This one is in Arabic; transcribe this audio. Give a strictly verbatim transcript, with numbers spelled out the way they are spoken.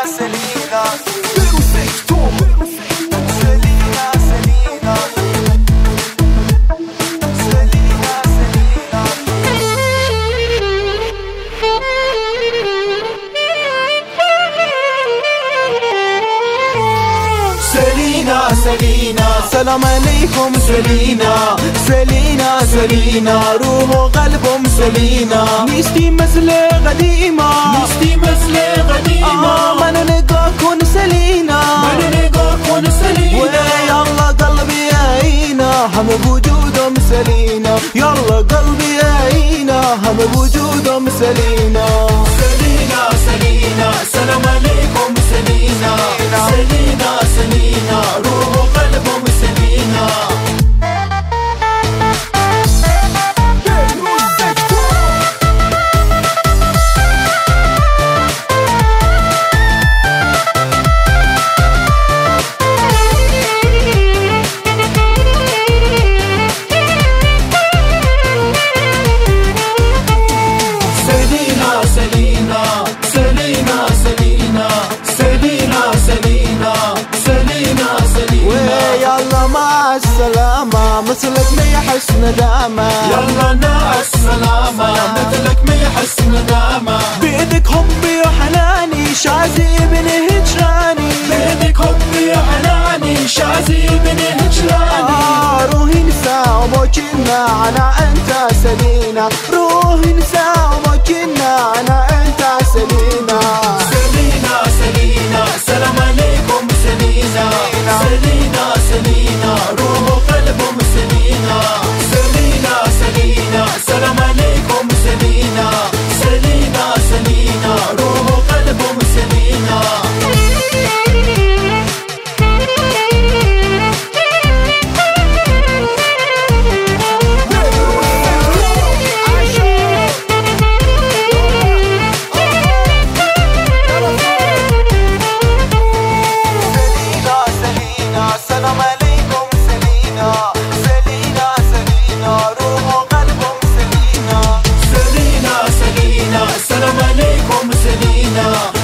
سلينا بيرفكتو سلينا سلينا سلينا سلينا سلينا سلام عليكم سلينا سلينا سلينا روح وقلبهم سلينا نشتي مسلة قديمة نشتي مسلة قديمة ما نلقاكن سلينا ما نلقاكن سلينا ويا الله قلبي عينا هم بوجودهم سلينا يلا قلبي عينا هم بوجودهم سلينا سلينا سلينا سلام عليكم سلينا سلينا سلينا روح وقلبهم سلينا السلامة مثلك ما يحس ندامة يلا مع السلامة مثلك ما يحس ندامة بيدك حبي وحناني شازي بن هجراني بيدك حبي وحناني شازي بن هجراني آه روحي نساء وموجنا أنا أنت سلينا روحي نساء وموجنا أنا أنت سلينا سلينا سلينا سلام عليكم سلينا سلينا سلينا روح وقلبهم سلينا سلينا سلينا سلام عليكم سلينا سلينا سلينا روح وقلبهم سلينا سلام عليكم سلينا سلينا سلينا روح وقلبهم سلينا سلينا سلينا سلام عليكم سلينا